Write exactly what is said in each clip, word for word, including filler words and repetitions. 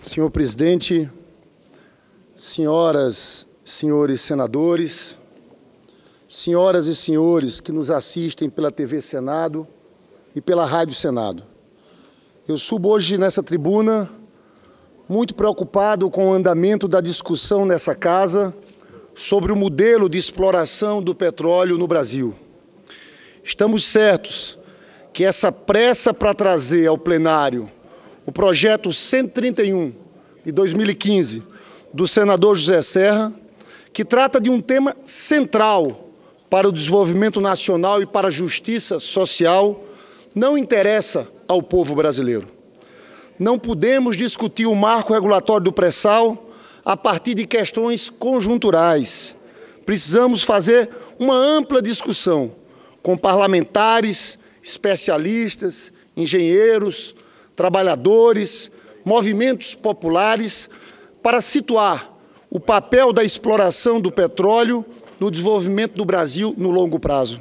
Senhor presidente, senhoras, senhores senadores, senhoras e senhores que nos assistem pela T V Senado e pela Rádio Senado. Eu subo hoje nessa tribuna muito preocupado com o andamento da discussão nessa casa sobre o modelo de exploração do petróleo no Brasil. Estamos certos que essa pressa para trazer ao plenário o projeto cento e trinta e um, de dois mil e quinze, do senador José Serra, que trata de um tema central para o desenvolvimento nacional e para a justiça social, não interessa ao povo brasileiro. Não podemos discutir o marco regulatório do pré-sal a partir de questões conjunturais. Precisamos fazer uma ampla discussão com parlamentares, especialistas, engenheiros, trabalhadores, movimentos populares, para situar o papel da exploração do petróleo no desenvolvimento do Brasil no longo prazo.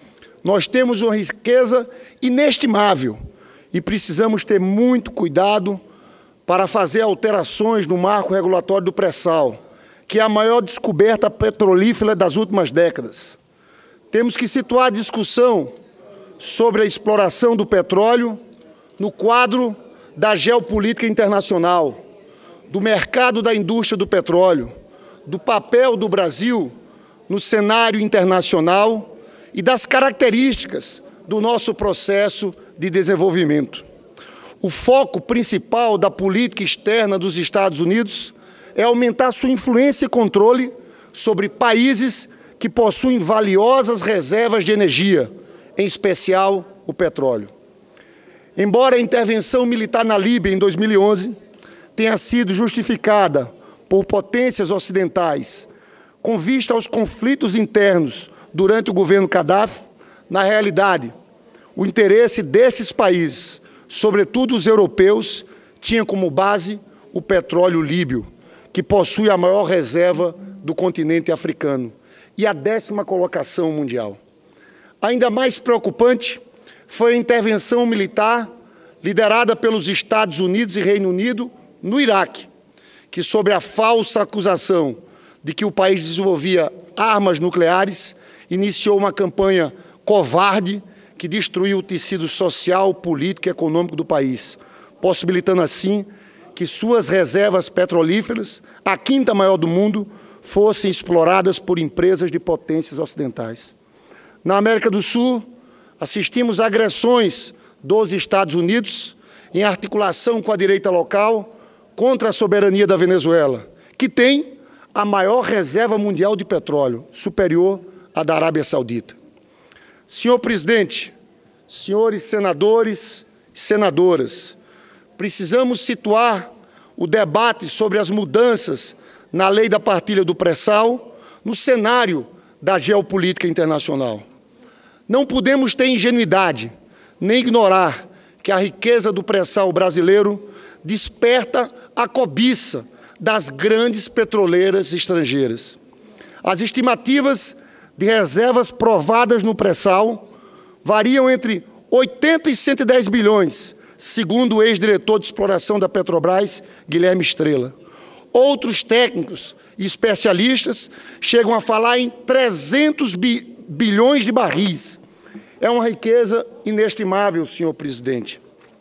Nós temos uma riqueza inestimável e precisamos ter muito cuidado para fazer alterações no marco regulatório do pré-sal, que é a maior descoberta petrolífera das últimas décadas. Temos que situar a discussão sobre a exploração do petróleo no quadro da geopolítica internacional, do mercado da indústria do petróleo, do papel do Brasil no cenário internacional e das características do nosso processo de desenvolvimento. O foco principal da política externa dos Estados Unidos é aumentar sua influência e controle sobre países que possuem valiosas reservas de energia, em especial o petróleo. Embora a intervenção militar na Líbia em dois mil e onze tenha sido justificada por potências ocidentais com vista aos conflitos internos durante o governo Gaddafi, na realidade, o interesse desses países, sobretudo os europeus, tinha como base o petróleo líbio, que possui a maior reserva do continente africano e a décima colocação mundial. Ainda mais preocupante foi a intervenção militar liderada pelos Estados Unidos e Reino Unido no Iraque, que, sob a falsa acusação de que o país desenvolvia armas nucleares, iniciou uma campanha covarde que destruiu o tecido social, político e econômico do país, possibilitando assim que suas reservas petrolíferas, a quinta maior do mundo, fossem exploradas por empresas de potências ocidentais. Na América do Sul, assistimos a agressões dos Estados Unidos em articulação com a direita local contra a soberania da Venezuela, que tem a maior reserva mundial de petróleo, superior à da Arábia Saudita. Senhor presidente, senhores senadores e senadoras, precisamos situar o debate sobre as mudanças na lei da partilha do pré-sal no cenário da geopolítica internacional. Não podemos ter ingenuidade, nem ignorar que a riqueza do pré-sal brasileiro desperta a cobiça das grandes petroleiras estrangeiras. As estimativas de reservas provadas no pré-sal variam entre oitenta e cento e dez bilhões, segundo o ex-diretor de exploração da Petrobras, Guilherme Estrela. Outros técnicos e especialistas chegam a falar em trezentos bilhões de barris. É uma riqueza inestimável, senhor presidente.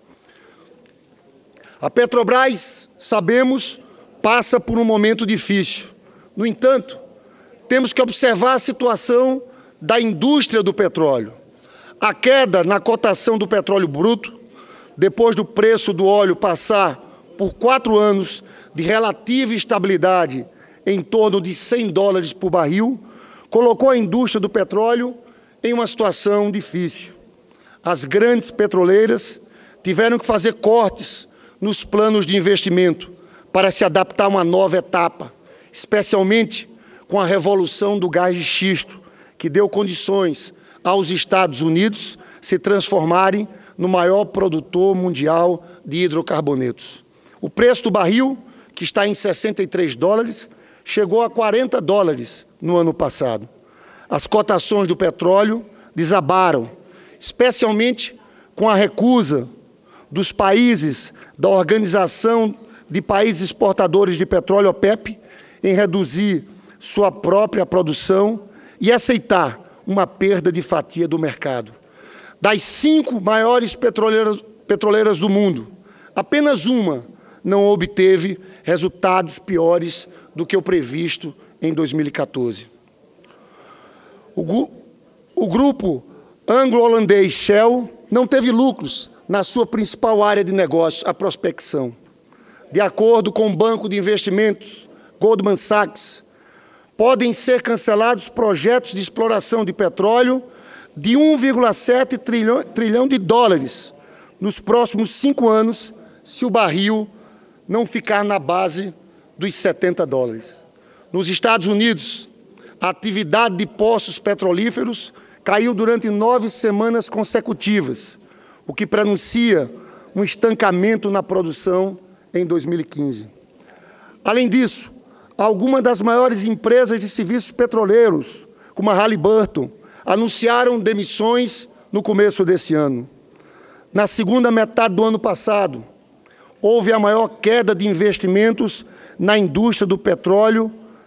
A Petrobras, sabemos, passa por um momento difícil. No entanto, temos que observar a situação da indústria do petróleo. A queda na cotação do petróleo bruto, depois do preço do óleo passar por quatro anos de relativa estabilidade em torno de cem dólares por barril, colocou a indústria do petróleo em uma situação difícil. As grandes petroleiras tiveram que fazer cortes nos planos de investimento para se adaptar a uma nova etapa, especialmente com a revolução do gás de xisto, que deu condições aos Estados Unidos se transformarem no maior produtor mundial de hidrocarbonetos. O preço do barril, que está em sessenta e três dólares, chegou a quarenta dólares no ano passado. As cotações do petróleo desabaram, especialmente com a recusa dos países da Organização de países exportadores de petróleo, OPEP, em reduzir sua própria produção e aceitar uma perda de fatia do mercado. Das cinco maiores petroleiras, petroleiras do mundo, apenas uma não obteve resultados piores do que o previsto em dois mil e quatorze. O, o grupo anglo-holandês Shell não teve lucros na sua principal área de negócio, a prospecção. De acordo com o banco de investimentos Goldman Sachs, podem ser cancelados projetos de exploração de petróleo de um vírgula sete trilhão, trilhão de dólares nos próximos cinco anos, se o barril não ficar na base dos setenta dólares. Nos Estados Unidos, a atividade de poços petrolíferos caiu durante nove semanas consecutivas, o que prenuncia um estancamento na produção em dois mil e quinze. Além disso, algumas das maiores empresas de serviços petroleiros, como a Halliburton, anunciaram demissões no começo desse ano. Na segunda metade do ano passado, houve a maior queda de investimentos na indústria do petróleo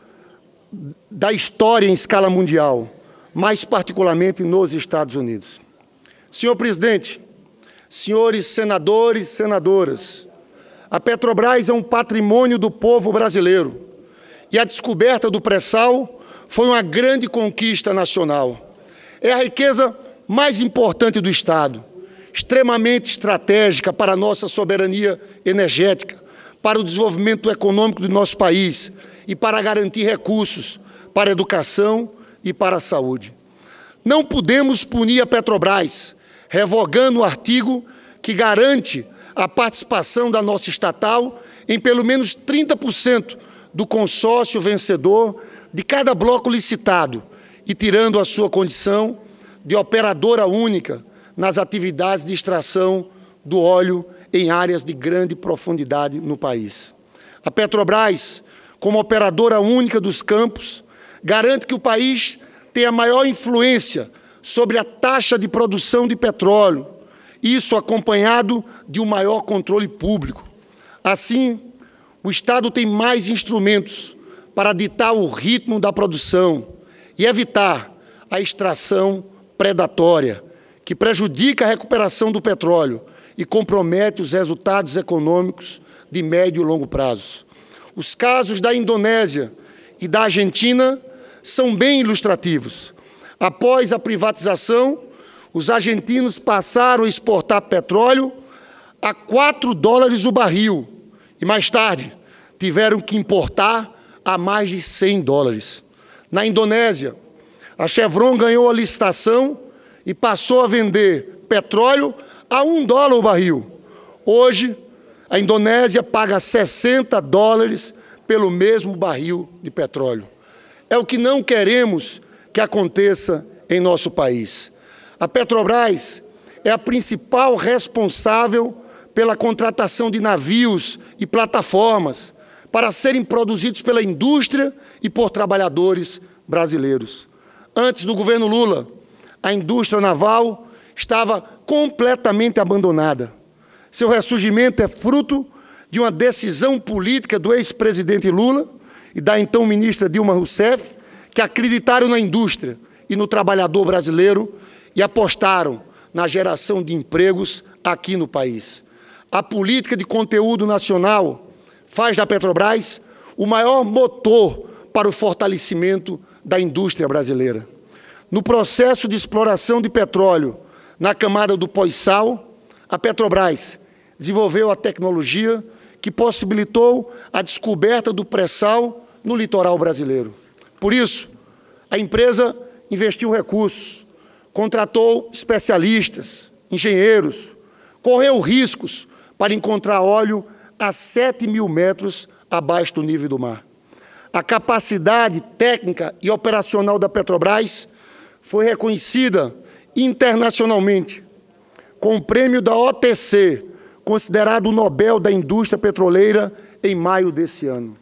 da história em escala mundial, mais particularmente nos Estados Unidos. Senhor presidente, senhores senadores e senadoras, a Petrobras é um patrimônio do povo brasileiro e a descoberta do pré-sal foi uma grande conquista nacional. É a riqueza mais importante do Estado, extremamente estratégica para a nossa soberania energética, para o desenvolvimento econômico do nosso país e para garantir recursos para a educação e para a saúde. Não podemos punir a Petrobras, revogando o artigo que garante a participação da nossa estatal em pelo menos trinta por cento do consórcio vencedor de cada bloco licitado e tirando a sua condição de operadora única nas atividades de extração do óleo em áreas de grande profundidade no país. A Petrobras, como operadora única dos campos, garante que o país tenha maior influência sobre a taxa de produção de petróleo, isso acompanhado de um maior controle público. Assim, o Estado tem mais instrumentos para ditar o ritmo da produção e evitar a extração predatória, que prejudica a recuperação do petróleo e compromete os resultados econômicos de médio e longo prazo. Os casos da Indonésia e da Argentina são bem ilustrativos. Após a privatização, os argentinos passaram a exportar petróleo a quatro dólares o barril e, mais tarde, tiveram que importar a mais de cem dólares. Na Indonésia, a Chevron ganhou a licitação e passou a vender petróleo a um dólar o barril. Hoje, a Indonésia paga sessenta dólares pelo mesmo barril de petróleo. É o que não queremos que aconteça em nosso país. A Petrobras é a principal responsável pela contratação de navios e plataformas para serem produzidos pela indústria e por trabalhadores brasileiros. Antes do governo Lula, a indústria naval estava completamente abandonada. Seu ressurgimento é fruto de uma decisão política do ex-presidente Lula e da então ministra Dilma Rousseff, que acreditaram na indústria e no trabalhador brasileiro e apostaram na geração de empregos aqui no país. A política de conteúdo nacional faz da Petrobras o maior motor para o fortalecimento da indústria brasileira. No processo de exploração de petróleo na camada do pós-sal, a Petrobras desenvolveu a tecnologia que possibilitou a descoberta do pré-sal no litoral brasileiro. Por isso, a empresa investiu recursos, contratou especialistas, engenheiros, correu riscos para encontrar óleo a sete mil metros abaixo do nível do mar. A capacidade técnica e operacional da Petrobras foi reconhecida internacionalmente, com o prêmio da O T C, considerado o Nobel da Indústria Petroleira, em maio desse ano.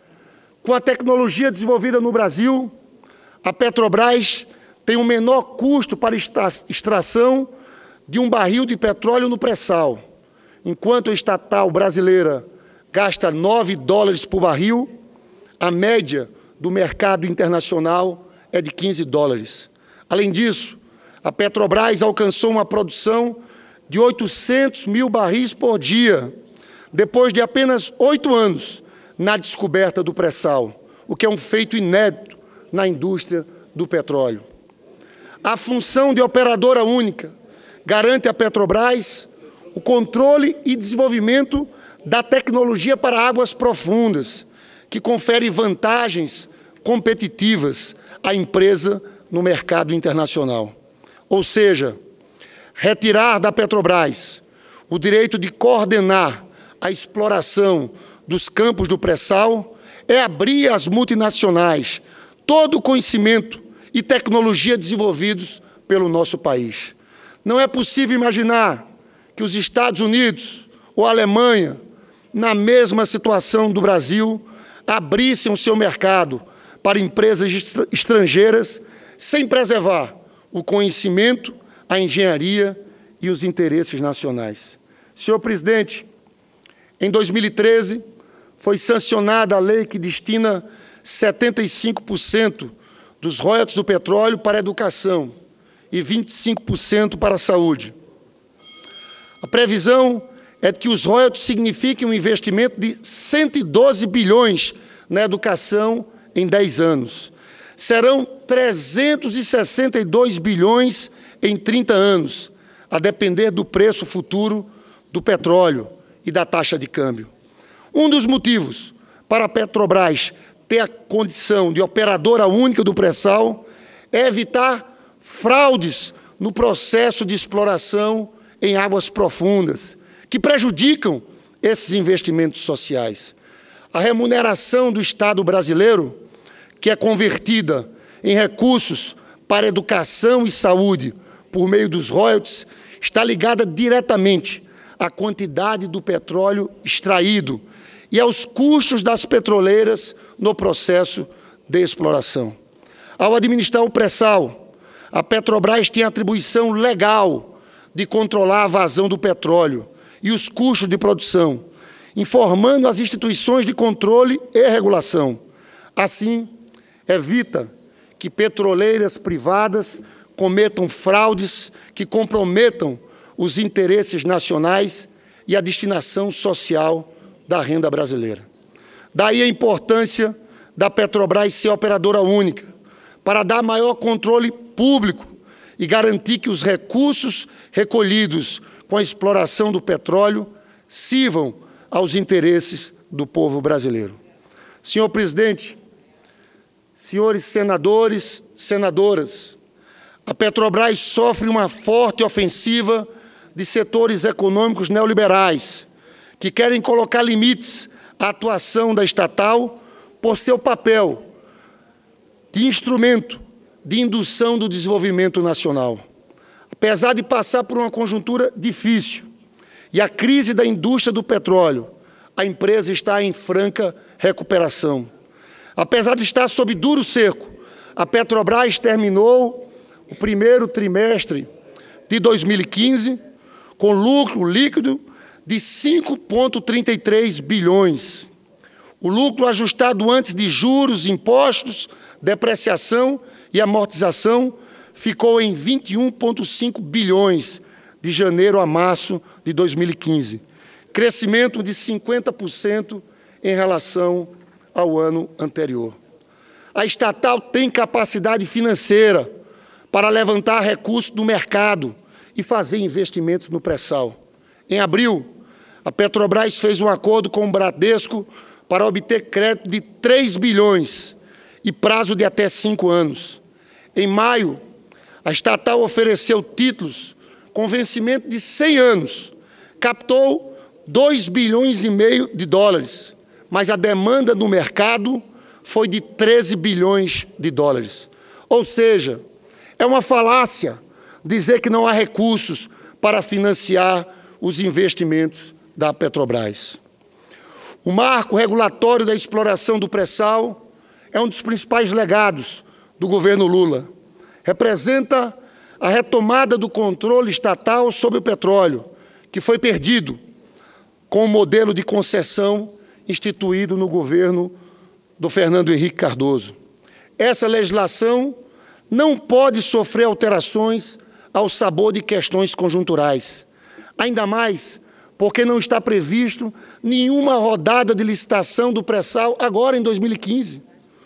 Com a tecnologia desenvolvida no Brasil, a Petrobras tem o menor custo para extração de um barril de petróleo no pré-sal, enquanto a estatal brasileira gasta nove dólares por barril, a média do mercado internacional é de quinze dólares. Além disso, a Petrobras alcançou uma produção de oitocentos mil barris por dia, depois de apenas oito anos na descoberta do pré-sal, o que é um feito inédito na indústria do petróleo. A função de operadora única garante à Petrobras o controle e desenvolvimento da tecnologia para águas profundas, que confere vantagens competitivas à empresa no mercado internacional. Ou seja, retirar da Petrobras o direito de coordenar a exploração dos campos do pré-sal é abrir às multinacionais todo o conhecimento e tecnologia desenvolvidos pelo nosso país. Não é possível imaginar que os Estados Unidos ou a Alemanha, na mesma situação do Brasil, abrissem o seu mercado para empresas estrangeiras sem preservar o conhecimento, a engenharia e os interesses nacionais. Senhor presidente, em dois mil e treze, foi sancionada a lei que destina setenta e cinco por cento dos royalties do petróleo para a educação e vinte e cinco por cento para a saúde. A previsão é que os royalties signifiquem um investimento de cento e doze bilhões na educação em dez anos. Serão trezentos e sessenta e dois bilhões em trinta anos, a depender do preço futuro do petróleo e da taxa de câmbio. Um dos motivos para a Petrobras ter a condição de operadora única do pré-sal é evitar fraudes no processo de exploração em águas profundas, que prejudicam esses investimentos sociais. A remuneração do Estado brasileiro, que é convertida em recursos para educação e saúde por meio dos royalties, está ligada diretamente à quantidade do petróleo extraído e aos custos das petroleiras no processo de exploração. Ao administrar o pré-sal, a Petrobras tem a atribuição legal de controlar a vazão do petróleo e os custos de produção, informando as instituições de controle e regulação. Assim, evita que petroleiras privadas cometam fraudes que comprometam os interesses nacionais e a destinação social da renda brasileira. Daí a importância da Petrobras ser operadora única, para dar maior controle público e garantir que os recursos recolhidos com a exploração do petróleo sirvam aos interesses do povo brasileiro. Senhor presidente, senhores senadores, senadoras, a Petrobras sofre uma forte ofensiva de setores econômicos neoliberais, que querem colocar limites à atuação da estatal por seu papel de instrumento de indução do desenvolvimento nacional. Apesar de passar por uma conjuntura difícil e a crise da indústria do petróleo, a empresa está em franca recuperação. Apesar de estar sob duro cerco, a Petrobras terminou o primeiro trimestre de dois mil e quinze com lucro líquido de cinco vírgula trinta e três bilhões. O lucro ajustado antes de juros, impostos, depreciação e amortização ficou em vinte e um vírgula cinco bilhões de janeiro a março de dois mil e quinze, crescimento de cinquenta por cento em relação ao ano anterior. A estatal tem capacidade financeira para levantar recursos do mercado e fazer investimentos no pré-sal. Em abril, a Petrobras fez um acordo com o Bradesco para obter crédito de três bilhões e prazo de até cinco anos. Em maio, a estatal ofereceu títulos com vencimento de cem anos, captou dois bilhões e meio de dólares, mas a demanda no mercado foi de treze bilhões de dólares. Ou seja, é uma falácia dizer que não há recursos para financiar os investimentos da Petrobras. O marco regulatório da exploração do pré-sal é um dos principais legados do governo Lula. Representa a retomada do controle estatal sobre o petróleo, que foi perdido com o modelo de concessão instituído no governo do Fernando Henrique Cardoso. Essa legislação não pode sofrer alterações ao sabor de questões conjunturais, ainda mais porque não está previsto nenhuma rodada de licitação do pré-sal agora em dois mil e quinze.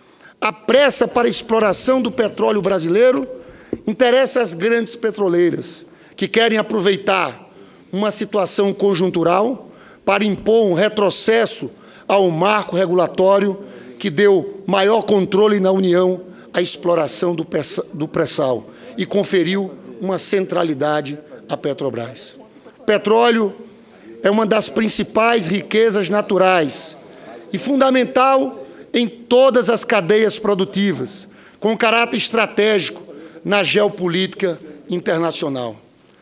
A pressa para a exploração do petróleo brasileiro interessa às grandes petroleiras, que querem aproveitar uma situação conjuntural para impor um retrocesso ao marco regulatório que deu maior controle na União à exploração do pré-sal e conferiu uma centralidade à Petrobras. Petróleo é uma das principais riquezas naturais e fundamental em todas as cadeias produtivas, com caráter estratégico na geopolítica internacional.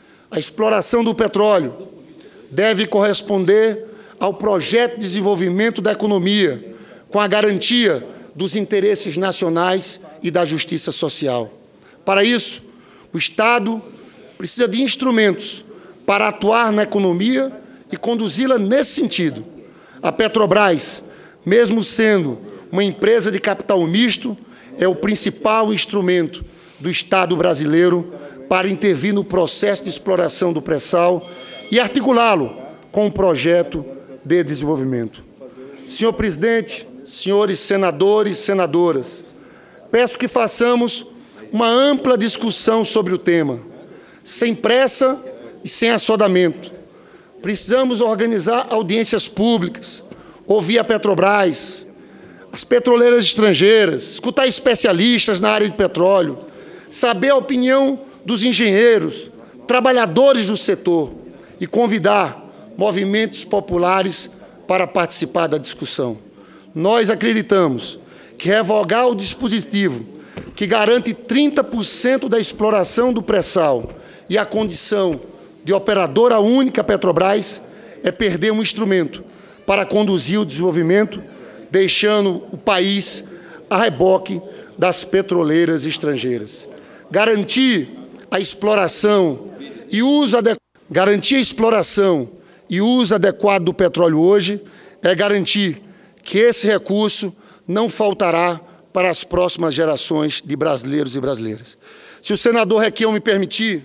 A exploração do petróleo deve corresponder ao projeto de desenvolvimento da economia, com a garantia dos interesses nacionais e da justiça social. Para isso, o Estado precisa de instrumentos para atuar na economia e conduzi-la nesse sentido. A Petrobras, mesmo sendo uma empresa de capital misto, é o principal instrumento do Estado brasileiro para intervir no processo de exploração do pré-sal e articulá-lo com um projeto de desenvolvimento. Senhor presidente, senhores senadores e senadoras, peço que façamos uma ampla discussão sobre o tema, sem pressa e sem assodamento. Precisamos organizar audiências públicas, ouvir a Petrobras, as petroleiras estrangeiras, escutar especialistas na área de petróleo, saber a opinião dos engenheiros, trabalhadores do setor e convidar movimentos populares para participar da discussão. Nós acreditamos que revogar o dispositivo que garante trinta por cento da exploração do pré-sal e a condição de operadora única Petrobras é perder um instrumento para conduzir o desenvolvimento, deixando o país a reboque das petroleiras estrangeiras. Garantir a exploração e uso adequado, garantir a exploração e uso adequado do petróleo hoje é garantir que esse recurso não faltará para as próximas gerações de brasileiros e brasileiras. Se o senador Requião me permitir,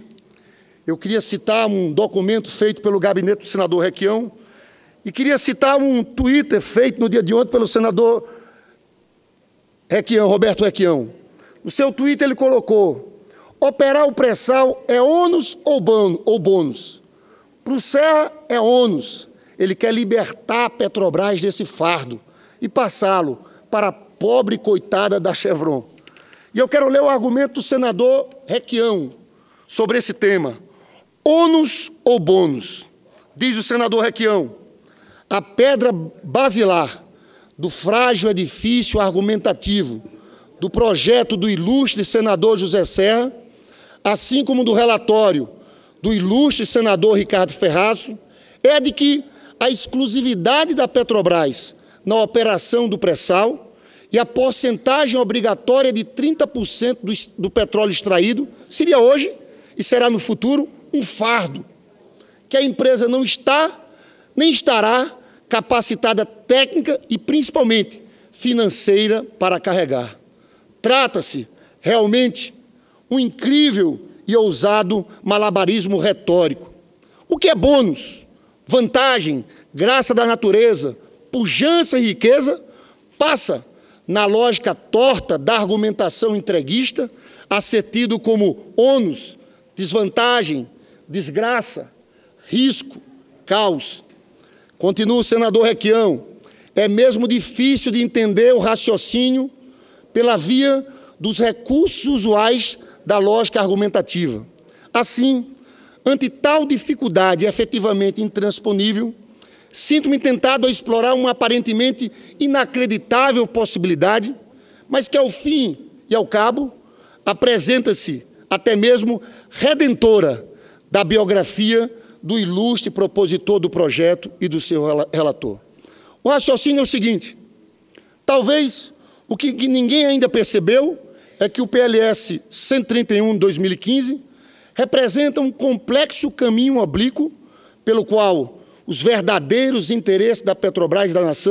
eu queria citar um documento feito pelo gabinete do senador Requião e queria citar um Twitter feito no dia de ontem pelo senador Requião, Roberto Requião. No seu Twitter ele colocou: operar o pré-sal é ônus ou bônus? Para o Serra é ônus. Ele quer libertar a Petrobras desse fardo e passá-lo para a pobre coitada da Chevron. E eu quero ler o argumento do senador Requião sobre esse tema. Ônus ou bônus? Diz o senador Requião: a pedra basilar do frágil edifício argumentativo do projeto do ilustre senador José Serra, assim como do relatório do ilustre senador Ricardo Ferrazzo, é de que a exclusividade da Petrobras na operação do pré-sal e a porcentagem obrigatória de trinta por cento do, do petróleo extraído seria hoje e será no futuro um fardo, que a empresa não está nem estará capacitada técnica e principalmente financeira para carregar. Trata-se realmente um incrível e ousado malabarismo retórico. O que é bônus, vantagem, graça da natureza, pujança e riqueza, passa na lógica torta da argumentação entreguista a ser tido como ônus, desvantagem, desgraça, risco, caos. Continua o senador Requião: é mesmo difícil de entender o raciocínio pela via dos recursos usuais da lógica argumentativa. Assim, ante tal dificuldade efetivamente intransponível, sinto-me tentado a explorar uma aparentemente inacreditável possibilidade, mas que, ao fim e ao cabo, apresenta-se até mesmo redentora da biografia do ilustre propositor do projeto e do seu relator. O raciocínio é o seguinte: talvez o que ninguém ainda percebeu é que o P L S cento e trinta e um de dois mil e quinze representa um complexo caminho oblíquo pelo qual os verdadeiros interesses da Petrobras e da nação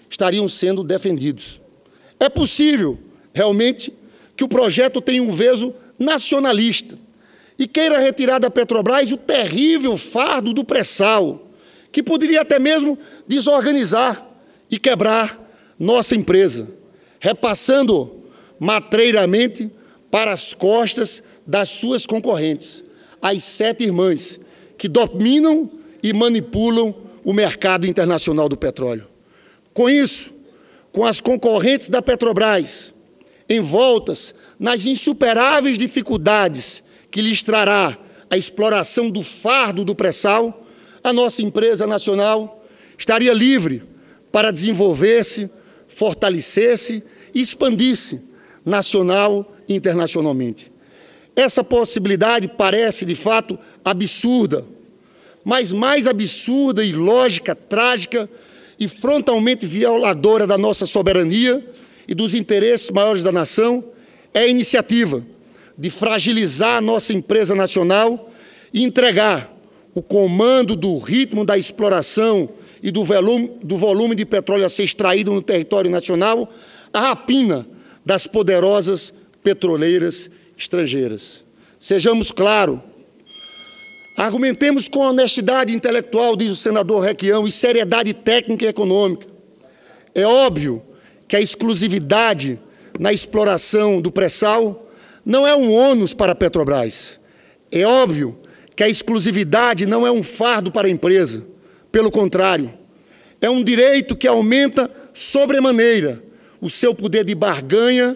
estariam sendo defendidos. É possível, realmente, que o projeto tenha um viés nacionalista e queira retirar da Petrobras o terrível fardo do pré-sal, que poderia até mesmo desorganizar e quebrar nossa empresa, repassando matreiramente para as costas das suas concorrentes, as sete irmãs, que dominam e manipulam o mercado internacional do petróleo. Com isso, com as concorrentes da Petrobras envoltas nas insuperáveis dificuldades que lhes trará a exploração do fardo do pré-sal, a nossa empresa nacional estaria livre para desenvolver-se, fortalecer-se e expandir-se nacional e internacionalmente. Essa possibilidade parece, de fato, absurda, mas mais absurda, ilógica, trágica e frontalmente violadora da nossa soberania e dos interesses maiores da nação é a iniciativa de fragilizar a nossa empresa nacional e entregar o comando do ritmo da exploração e do volume, do volume de petróleo a ser extraído no território nacional à rapina das poderosas petroleiras estrangeiras. Sejamos claros, argumentemos com honestidade intelectual, diz o senador Requião, e seriedade técnica e econômica. É óbvio que a exclusividade na exploração do pré-sal não é um ônus para a Petrobras. É óbvio que a exclusividade não é um fardo para a empresa. Pelo contrário, é um direito que aumenta sobremaneira o seu poder de barganha,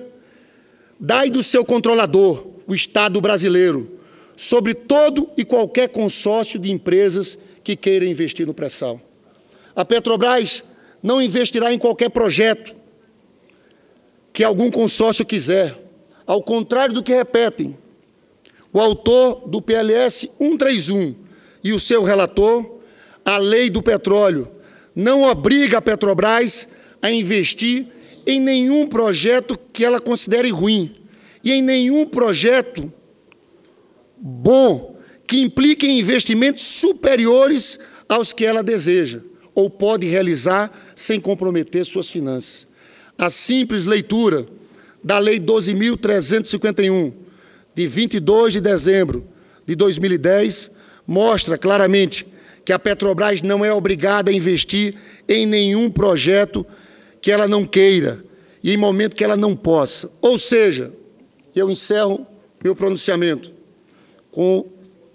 daí do seu controlador, o Estado brasileiro, sobre todo e qualquer consórcio de empresas que queira investir no pré-sal. A Petrobras não investirá em qualquer projeto que algum consórcio quiser, ao contrário do que repetem o autor do P L S cento e trinta e um e o seu relator. A lei do petróleo não obriga a Petrobras a investir em nenhum projeto que ela considere ruim e em nenhum projeto bom que implique em investimentos superiores aos que ela deseja ou pode realizar sem comprometer suas finanças. A simples leitura da Lei doze mil trezentos e cinquenta e um, de vinte e dois de dezembro de dois mil e dez, mostra claramente que a Petrobras não é obrigada a investir em nenhum projeto que ela não queira e em momento que ela não possa. Ou seja, eu encerro meu pronunciamento com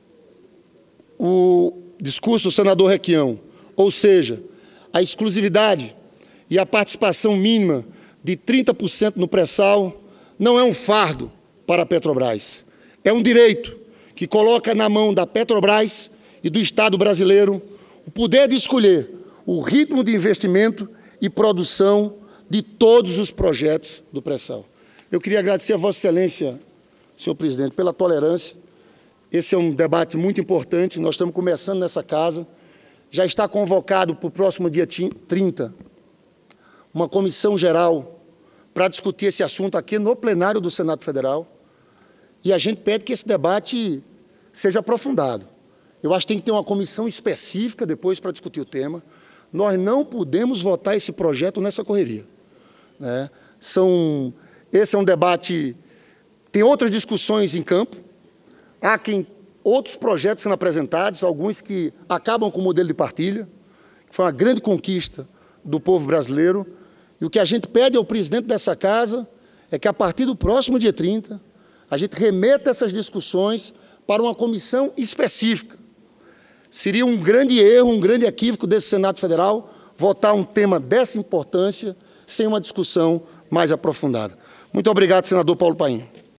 o discurso do senador Requião, ou seja, a exclusividade e a participação mínima de trinta por cento no pré-sal não é um fardo para a Petrobras. É um direito que coloca na mão da Petrobras e do Estado brasileiro o poder de escolher o ritmo de investimento e produção de todos os projetos do pré-sal. Eu queria agradecer a Vossa Excelência, senhor presidente, pela tolerância. Esse é um debate muito importante, nós estamos começando nessa casa. Já está convocado para o próximo dia trinta uma comissão geral para discutir esse assunto aqui no plenário do Senado Federal. E a gente pede que esse debate seja aprofundado. Eu acho que tem que ter uma comissão específica depois para discutir o tema. Nós não podemos votar esse projeto nessa correria, né? São, esse é um debate, tem outras discussões em campo, há quem, outros projetos sendo apresentados, alguns que acabam com o modelo de partilha, que foi uma grande conquista do povo brasileiro, e o que a gente pede ao presidente dessa casa é que, a partir do próximo dia trinta, a gente remeta essas discussões para uma comissão específica. Seria um grande erro, um grande equívoco desse Senado Federal votar um tema dessa importância sem uma discussão mais aprofundada. Muito obrigado, senador Paulo Paim.